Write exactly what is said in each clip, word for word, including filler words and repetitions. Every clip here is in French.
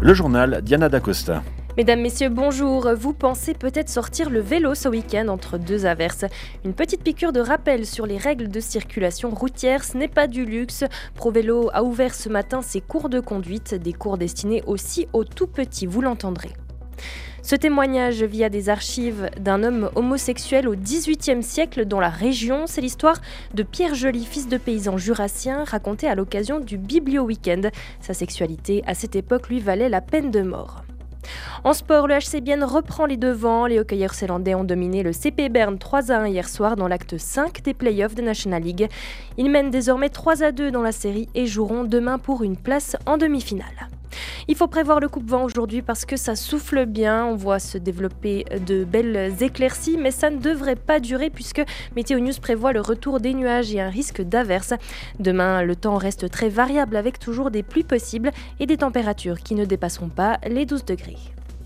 Le journal, Diana Dacosta. Mesdames, Messieurs, bonjour. Vous pensez peut-être sortir le vélo ce week-end entre deux averses. Une petite piqûre de rappel sur les règles de circulation routière, ce n'est pas du luxe. ProVélo a ouvert ce matin ses cours de conduite, des cours destinés aussi aux tout petits, vous l'entendrez. Ce témoignage via des archives d'un homme homosexuel au dix-huitième siècle dans la région, c'est l'histoire de Pierre Joly, fils de paysan jurassien, raconté à l'occasion du Biblio Week-end. Sa sexualité, à cette époque, lui valait la peine de mort. En sport, le H C Bienne reprend les devants. Les hockeyeurs zélandais ont dominé le C P Berne trois à un hier soir dans l'acte cinq des playoffs de National League. Ils mènent désormais trois à deux dans la série et joueront demain pour une place en demi-finale. Il faut prévoir le coupe-vent aujourd'hui parce que ça souffle bien, on voit se développer de belles éclaircies, mais ça ne devrait pas durer puisque Météo News prévoit le retour des nuages et un risque d'averse. Demain, le temps reste très variable avec toujours des pluies possibles et des températures qui ne dépasseront pas les douze degrés.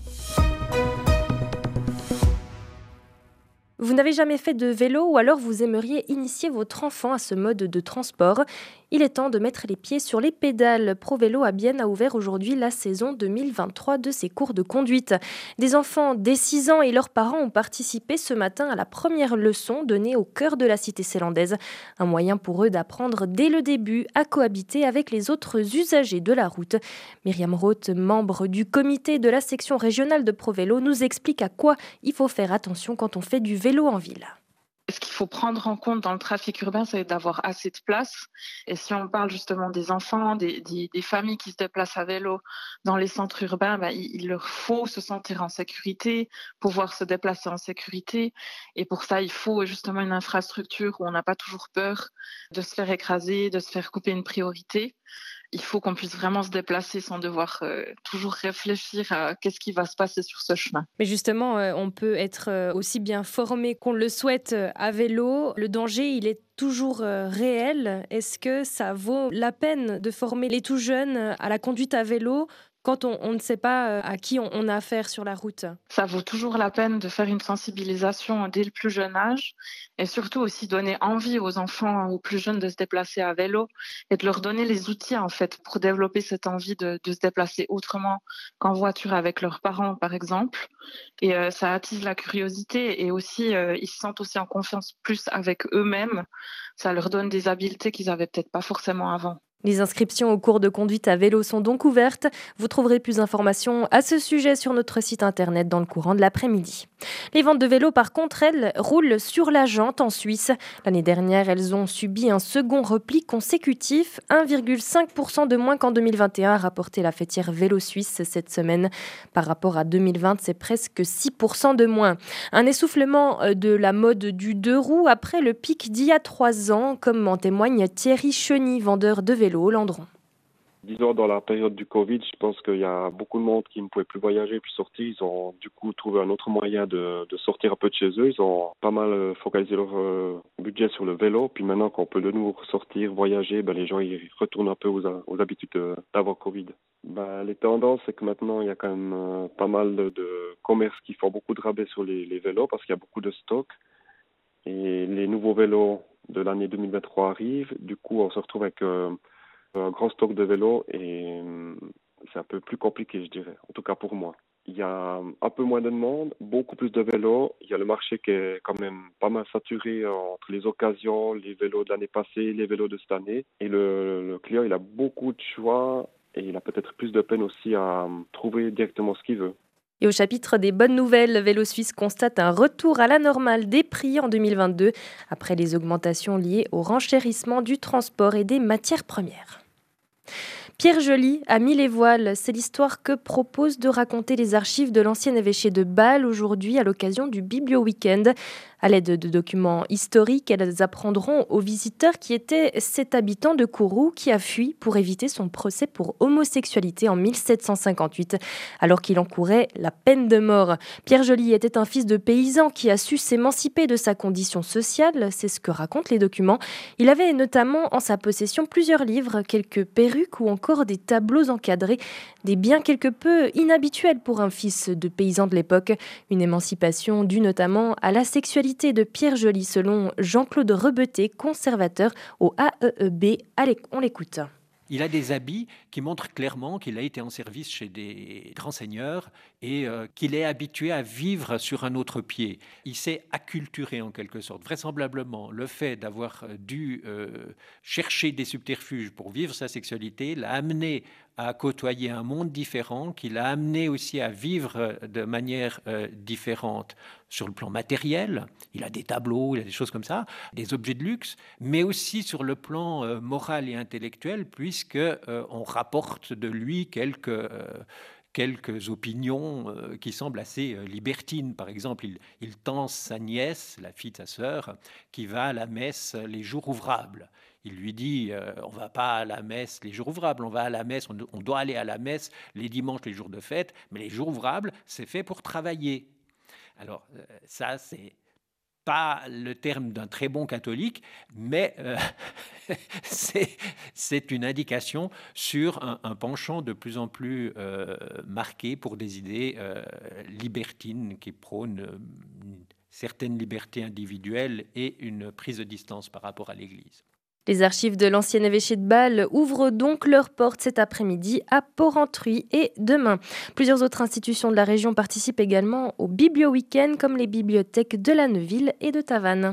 Vous n'avez jamais fait de vélo ou alors vous aimeriez initier votre enfant à ce mode de transport. Il est temps de mettre les pieds sur les pédales. ProVélo à Bienne a ouvert aujourd'hui la saison deux mille vingt-trois de ses cours de conduite. Des enfants dès six ans et leurs parents ont participé ce matin à la première leçon donnée au cœur de la cité zélandaise. Un moyen pour eux d'apprendre dès le début à cohabiter avec les autres usagers de la route. Myriam Roth, membre du comité de la section régionale de ProVélo, nous explique à quoi il faut faire attention quand on fait du vélo en ville. Ce qu'il faut prendre en compte dans le trafic urbain, c'est d'avoir assez de place. Et si on parle justement des enfants, des, des, des familles qui se déplacent à vélo dans les centres urbains, ben, il, il leur faut se sentir en sécurité, pouvoir se déplacer en sécurité. Et pour ça, il faut justement une infrastructure où on n'a pas toujours peur de se faire écraser, de se faire couper une priorité. Il faut qu'on puisse vraiment se déplacer sans devoir euh, toujours réfléchir à qu'est-ce qui va se passer sur ce chemin. Mais justement, euh, on peut être euh, aussi bien formé qu'on le souhaite euh, à vélo. Le danger, il est toujours euh, réel. Est-ce que ça vaut la peine de former les tout jeunes à la conduite à vélo quand on, on ne sait pas à qui on, on a affaire sur la route? Ça vaut toujours la peine de faire une sensibilisation dès le plus jeune âge et surtout aussi donner envie aux enfants, aux plus jeunes de se déplacer à vélo et de leur donner les outils en fait pour développer cette envie de, de se déplacer autrement qu'en voiture avec leurs parents par exemple. Et euh, ça attise la curiosité et aussi euh, ils se sentent aussi en confiance plus avec eux-mêmes. Ça leur donne des habiletés qu'ils n'avaient peut-être pas forcément avant. Les inscriptions aux cours de conduite à vélo sont donc ouvertes. Vous trouverez plus d'informations à ce sujet sur notre site internet dans le courant de l'après-midi. Les ventes de vélos, par contre, elles roulent sur la jante en Suisse. L'année dernière, elles ont subi un second repli consécutif. un virgule cinq pour cent de moins qu'en deux mille vingt et un, a rapporté la fêtière Vélo Suisse cette semaine. Par rapport à deux mille vingt, c'est presque six pour cent de moins. Un essoufflement de la mode du deux roues après le pic d'il y a trois ans, comme en témoigne Thierry Cheny, vendeur de vélos au Landron. Disons, dans la période du Covid, je pense qu'il y a beaucoup de monde qui ne pouvait plus voyager puis sortir. Ils ont du coup trouvé un autre moyen de, de sortir un peu de chez eux. Ils ont pas mal focalisé leur euh, budget sur le vélo. Puis maintenant qu'on peut de nouveau sortir, voyager, ben, les gens ils retournent un peu aux, aux habitudes de, d'avant Covid. Ben, les tendances, c'est que maintenant, il y a quand même euh, pas mal de, de commerces qui font beaucoup de rabais sur les, les vélos parce qu'il y a beaucoup de stocks. Et les nouveaux vélos de l'année deux mille vingt-trois arrivent. Du coup, on se retrouve avec euh, un grand stock de vélos et euh, c'est un peu plus compliqué, je dirais, en tout cas pour moi. Il y a un peu moins de demande, beaucoup plus de vélos. Il y a le marché qui est quand même pas mal saturé entre les occasions, les vélos de l'année passée, les vélos de cette année. Et le, le client, il a beaucoup de choix et il a peut-être plus de peine aussi à trouver directement ce qu'il veut. Et au chapitre des bonnes nouvelles, Vélo Suisse constate un retour à la normale des prix en deux mille vingt-deux, après les augmentations liées au renchérissement du transport et des matières premières. Pierre Joly a mis les voiles. C'est l'histoire que proposent de raconter les archives de l'ancien évêché de Bâle aujourd'hui à l'occasion du Biblio Week-end. À l'aide de documents historiques, elles apprendront aux visiteurs qui était cet habitant de Kourou qui a fui pour éviter son procès pour homosexualité en mille sept cent cinquante-huit, alors qu'il encourait la peine de mort. Pierre Joly était un fils de paysan qui a su s'émanciper de sa condition sociale, c'est ce que racontent les documents. Il avait notamment en sa possession plusieurs livres, quelques perruques ou encore des tableaux encadrés, des biens quelque peu inhabituels pour un fils de paysan de l'époque. Une émancipation due notamment à la sexualité de Pierre Joly, selon Jean-Claude Rebeté, conservateur au A E E B. Allez, on l'écoute. Il a des habits qui montrent clairement qu'il a été en service chez des grands seigneurs et euh, qu'il est habitué à vivre sur un autre pied. Il s'est acculturé en quelque sorte. Vraisemblablement, le fait d'avoir dû euh, chercher des subterfuges pour vivre sa sexualité l'a amené à côtoyer un monde différent, qui l'a amené aussi à vivre de manière euh, différente sur le plan matériel. Il a des tableaux, il a des choses comme ça, des objets de luxe, mais aussi sur le plan euh, moral et intellectuel, puisque euh, on rapporte de lui quelques euh, quelques opinions euh, qui semblent assez euh, libertines. Par exemple, il, il tense sa nièce, la fille de sa sœur, qui va à la messe les jours ouvrables. Il lui dit, euh, on ne va pas à la messe les jours ouvrables, on va à la messe, on, on doit aller à la messe les dimanches, les jours de fête, mais les jours ouvrables, c'est fait pour travailler. Alors, euh, ça, c'est pas le terme d'un très bon catholique, mais euh, c'est, c'est une indication sur un, un penchant de plus en plus euh, marqué pour des idées euh, libertines qui prônent une certaine liberté individuelle et une prise de distance par rapport à l'Église. Les archives de l'ancien évêché de Bâle ouvrent donc leurs portes cet après-midi à Porrentruy et demain. Plusieurs autres institutions de la région participent également au Biblio-Week-end, comme les bibliothèques de la Neuville et de Tavannes.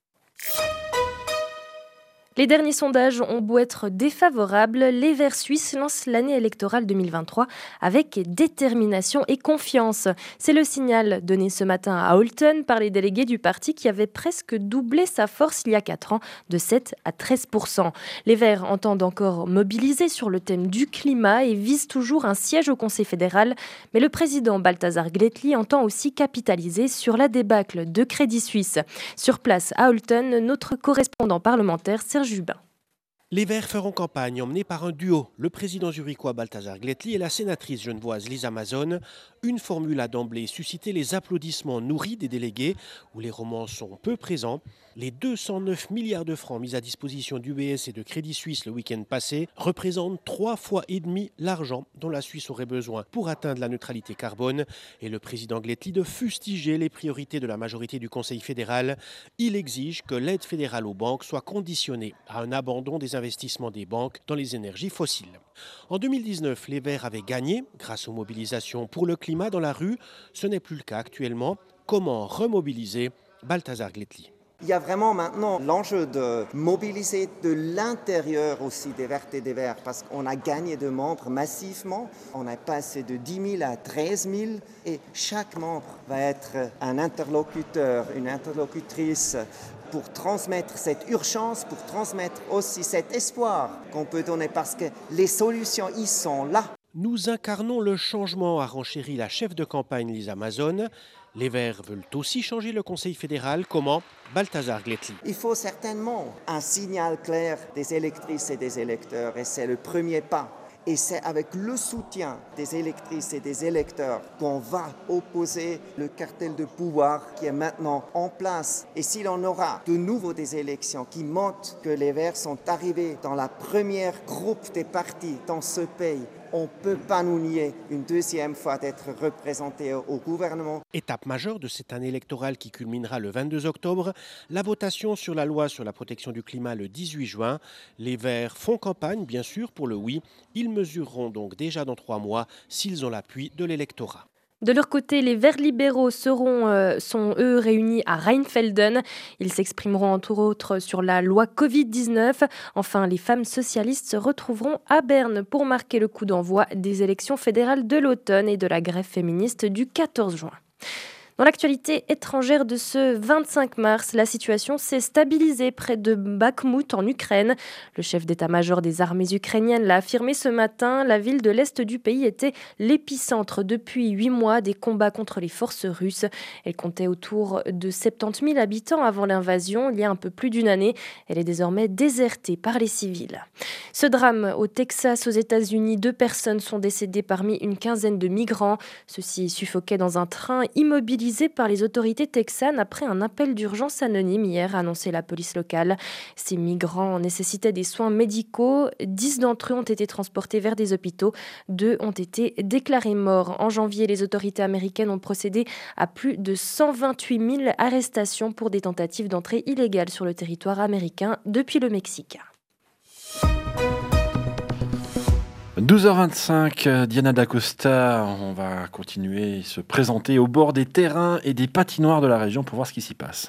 Les derniers sondages ont beau être défavorables, les Verts suisses lancent l'année électorale deux mille vingt-trois avec détermination et confiance. C'est le signal donné ce matin à Olten par les délégués du parti qui avaient presque doublé sa force il y a quatre ans, de sept à treize pour cent. Les Verts entendent encore mobiliser sur le thème du climat et visent toujours un siège au Conseil fédéral. Mais le président Balthazar Gletli entend aussi capitaliser sur la débâcle de Crédit Suisse. Sur place à Olten, notre correspondant parlementaire Serge Jubin. Les Verts feront campagne emmenés par un duo, le président zurichois Balthazar Gletli et la sénatrice genevoise Lisa Mazone. Une formule a d'emblée suscité les applaudissements nourris des délégués, où les romans sont peu présents. Les deux cent neuf milliards de francs mis à disposition d'U B S et de Crédit Suisse le week-end passé représentent trois fois et demi l'argent dont la Suisse aurait besoin pour atteindre la neutralité carbone. Et le président Gletli de fustiger les priorités de la majorité du Conseil fédéral. Il exige que l'aide fédérale aux banques soit conditionnée à un abandon des investissements des banques dans les énergies fossiles. En deux mille dix-neuf, les Verts avaient gagné grâce aux mobilisations pour le climat dans la rue. Ce n'est plus le cas actuellement. Comment remobiliser Balthazar Gletli? Il y a vraiment maintenant l'enjeu de mobiliser de l'intérieur aussi des Verts et des Verts parce qu'on a gagné de membres massivement. On est passé de dix mille à treize mille et chaque membre va être un interlocuteur, une interlocutrice pour transmettre cette urgence, pour transmettre aussi cet espoir qu'on peut donner parce que les solutions, ils sont là. Nous incarnons le changement, a renchéri la chef de campagne Lisa Mazone. Les Verts veulent aussi changer le Conseil fédéral. Comment? Balthazar Gletli. Il faut certainement un signal clair des électrices et des électeurs et c'est le premier pas. Et c'est avec le soutien des électrices et des électeurs qu'on va opposer le cartel de pouvoir qui est maintenant en place. Et si l'on aura de nouveau des élections qui montrent que les Verts sont arrivés dans la première groupe des partis dans ce pays, on ne peut pas nous nier une deuxième fois d'être représentés au gouvernement. Étape majeure de cette année électorale qui culminera le vingt-deux octobre, la votation sur la loi sur la protection du climat le dix-huit juin. Les Verts font campagne, bien sûr, pour le oui. Ils mesureront donc déjà dans trois mois s'ils ont l'appui de l'électorat. De leur côté, les Verts libéraux seront, euh, sont eux réunis à Rheinfelden. Ils s'exprimeront entre autres sur la loi covid dix-neuf. Enfin, les femmes socialistes se retrouveront à Berne pour marquer le coup d'envoi des élections fédérales de l'automne et de la grève féministe du quatorze juin. Dans l'actualité étrangère de ce vingt-cinq mars, la situation s'est stabilisée près de Bakhmout en Ukraine. Le chef d'état-major des armées ukrainiennes l'a affirmé ce matin. La ville de l'est du pays était l'épicentre depuis huit mois des combats contre les forces russes. Elle comptait autour de soixante-dix mille habitants avant l'invasion, il y a un peu plus d'une année. Elle est désormais désertée par les civils. Ce drame au Texas, aux États-Unis, deux personnes sont décédées parmi une quinzaine de migrants. Ceux-ci suffoquaient dans un train immobilisé par les autorités texanes après un appel d'urgence anonyme hier, a annoncé la police locale. Ces migrants nécessitaient des soins médicaux. Dix d'entre eux ont été transportés vers des hôpitaux. Deux ont été déclarés morts. En janvier, les autorités américaines ont procédé à plus de cent vingt-huit mille arrestations pour des tentatives d'entrée illégale sur le territoire américain depuis le Mexique. douze heures vingt-cinq, Diana Dacosta, on va continuer, se présenter au bord des terrains et des patinoires de la région pour voir ce qui s'y passe.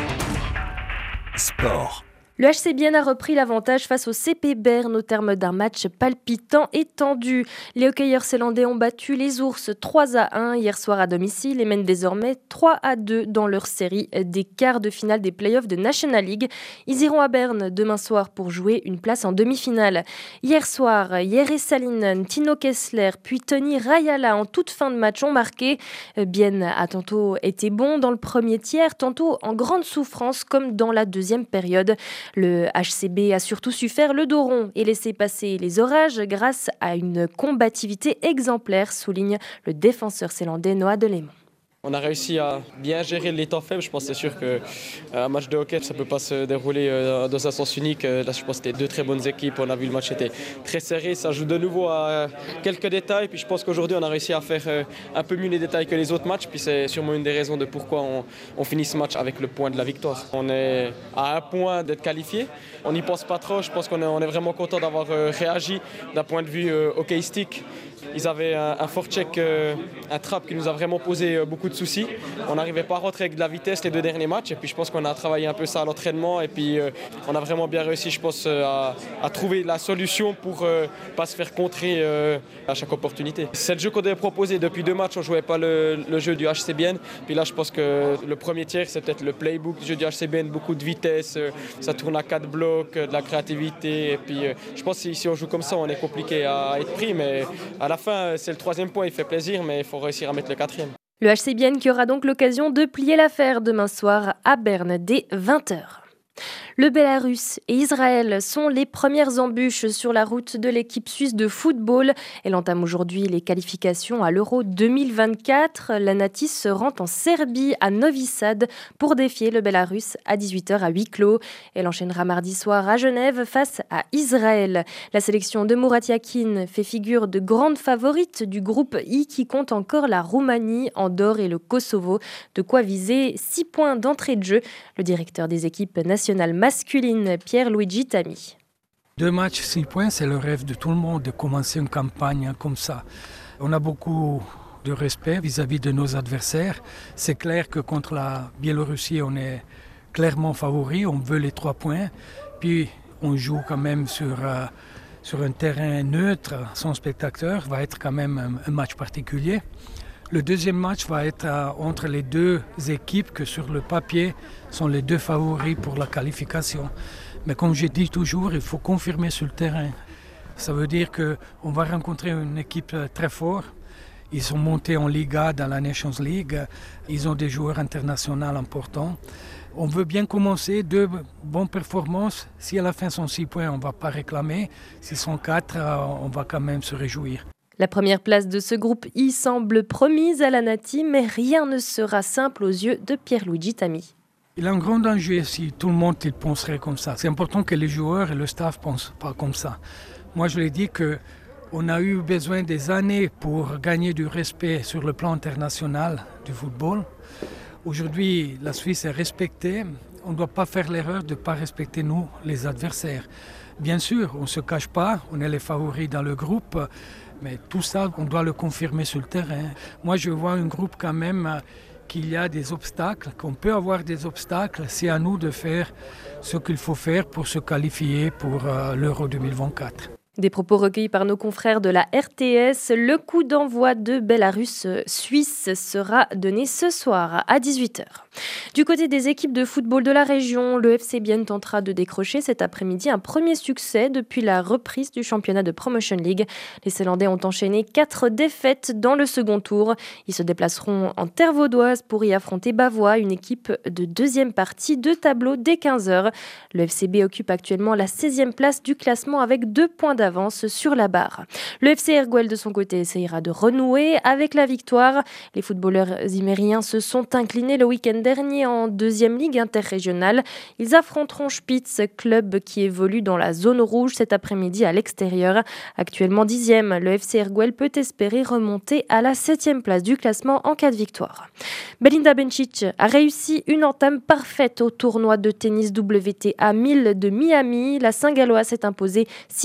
Sport. Le H C Bienne a repris l'avantage face au C P Berne au terme d'un match palpitant et tendu. Les hockeyeurs zélandais ont battu les Ours trois à un hier soir à domicile et mènent désormais trois à deux dans leur série des quarts de finale des playoffs de National League. Ils iront à Berne demain soir pour jouer une place en demi-finale. Hier soir, Jere Salinen, Tino Kessler puis Toni Rajala en toute fin de match ont marqué. Bienne a tantôt été bon dans le premier tiers, tantôt en grande souffrance comme dans la deuxième période. Le H C B a surtout su faire le dos rond et laisser passer les orages grâce à une combativité exemplaire, souligne le défenseur zélandais Noah Delémont. On a réussi à bien gérer les temps faibles. Je pense que c'est sûr qu'un match de hockey, ça ne peut pas se dérouler dans un sens unique. Là, je pense que c'était deux très bonnes équipes. On a vu le match était très serré. Ça joue de nouveau à quelques détails. Puis je pense qu'aujourd'hui, on a réussi à faire un peu mieux les détails que les autres matchs. Puis c'est sûrement une des raisons de pourquoi on, on finit ce match avec le point de la victoire. On est à un point d'être qualifié. On n'y pense pas trop. Je pense qu'on est, on est vraiment content d'avoir réagi d'un point de vue hockeyistique. Ils avaient un, un forecheck, euh, un trap qui nous a vraiment posé euh, beaucoup de soucis. On n'arrivait pas à rentrer avec de la vitesse les deux derniers matchs. Et puis je pense qu'on a travaillé un peu ça à l'entraînement. Et puis euh, on a vraiment bien réussi, je pense, euh, à, à trouver la solution pour ne euh, pas se faire contrer euh, à chaque opportunité. C'est le jeu qu'on avait proposé depuis deux matchs. On ne jouait pas le, le jeu du H C Bienne. Puis là, je pense que le premier tiers, c'est peut-être le playbook du jeu du H C Bienne. Beaucoup de vitesse, euh, ça tourne à quatre blocs, euh, de la créativité. Et puis euh, je pense que si, si on joue comme ça, on est compliqué à être pris. Mais à la fin, c'est le troisième point, il fait plaisir, mais il faut réussir à mettre le quatrième. Le H C Bienne qui aura donc l'occasion de plier l'affaire demain soir à Berne dès vingt heures. Le Bélarus et Israël sont les premières embûches sur la route de l'équipe suisse de football. Elle entame aujourd'hui les qualifications à l'Euro deux mille vingt-quatre. La Natis se rend en Serbie à Novi Sad pour défier le Bélarus à dix-huit heures à huis clos. Elle enchaînera mardi soir à Genève face à Israël. La sélection de Murat Yakin fait figure de grande favorite du groupe I qui compte encore la Roumanie, Andorre et le Kosovo. De quoi viser six points d'entrée de jeu. Le directeur des équipes nationales masculine, Pierluigi Tami. Deux matchs, six points, c'est le rêve de tout le monde de commencer une campagne comme ça. On a beaucoup de respect vis-à-vis de nos adversaires. C'est clair que contre la Biélorussie, on est clairement favori, on veut les trois points. Puis on joue quand même sur, euh, sur un terrain neutre, sans spectateurs, va être quand même un, un match particulier. Le deuxième match va être euh, entre les deux équipes que sur le papier sont les deux favoris pour la qualification. Mais comme je dis toujours, il faut confirmer sur le terrain. Ça veut dire qu'on va rencontrer une équipe très forte. Ils sont montés en Liga dans la Nations League. Ils ont des joueurs internationaux importants. On veut bien commencer, deux bonnes performances. Si à la fin sont six points, on ne va pas réclamer. S'ils sont quatre, on va quand même se réjouir. La première place de ce groupe I semble promise à la Nati, mais rien ne sera simple aux yeux de Pierluigi Tami. Il a un grand danger si tout le monde il penserait comme ça. C'est important que les joueurs et le staff ne pensent pas comme ça. Moi, je l'ai dit qu'on a eu besoin des années pour gagner du respect sur le plan international du football. Aujourd'hui, la Suisse est respectée. On ne doit pas faire l'erreur de ne pas respecter nous, les adversaires. Bien sûr, on ne se cache pas, on est les favoris dans le groupe. Mais tout ça, on doit le confirmer sur le terrain. Moi, je vois un groupe quand même qu'il y a des obstacles, qu'on peut avoir des obstacles. C'est à nous de faire ce qu'il faut faire pour se qualifier pour euh, l'Euro deux mille vingt-quatre. Des propos recueillis par nos confrères de la R T S. Le coup d'envoi de Bélarus-Suisse sera donné ce soir à dix-huit heures. Du côté des équipes de football de la région, le F C Bienne tentera de décrocher cet après-midi un premier succès depuis la reprise du championnat de Promotion League. Les Zélandais ont enchaîné quatre défaites dans le second tour. Ils se déplaceront en terre vaudoise pour y affronter Bavois, une équipe de deuxième partie de tableau dès quinze heures. Le F C B occupe actuellement la seizième place du classement avec deux points d'avance sur la barre. Le F C Erguel de son côté essayera de renouer avec la victoire. Les footballeurs imériens se sont inclinés le week-end dernier en deuxième ligue interrégionale. Ils affronteront Spitz, club qui évolue dans la zone rouge cet après-midi à l'extérieur. Actuellement dixième, le F C Erguel peut espérer remonter à la septième place du classement en cas de victoire. Belinda Bencic a réussi une entame parfaite au tournoi de tennis W T A mille de Miami. La Saint-Galloise s'est imposée six un,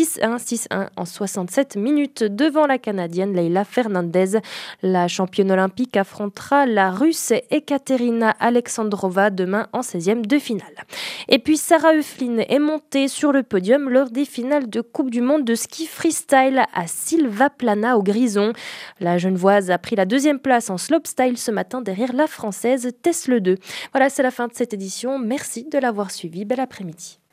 six un en soixante-sept minutes devant la Canadienne Leila Fernandez. La championne olympique affrontera la Russe Ekaterina Alexandrova demain en seizième de finale. Et puis Sarah Höflin est montée sur le podium lors des finales de Coupe du Monde de ski freestyle à Silvaplana au Grison. La Genevoise a pris la deuxième place en slopestyle ce matin derrière la Française Tess Le deux. Voilà, c'est la fin de cette édition. Merci de l'avoir suivi. Bel après-midi.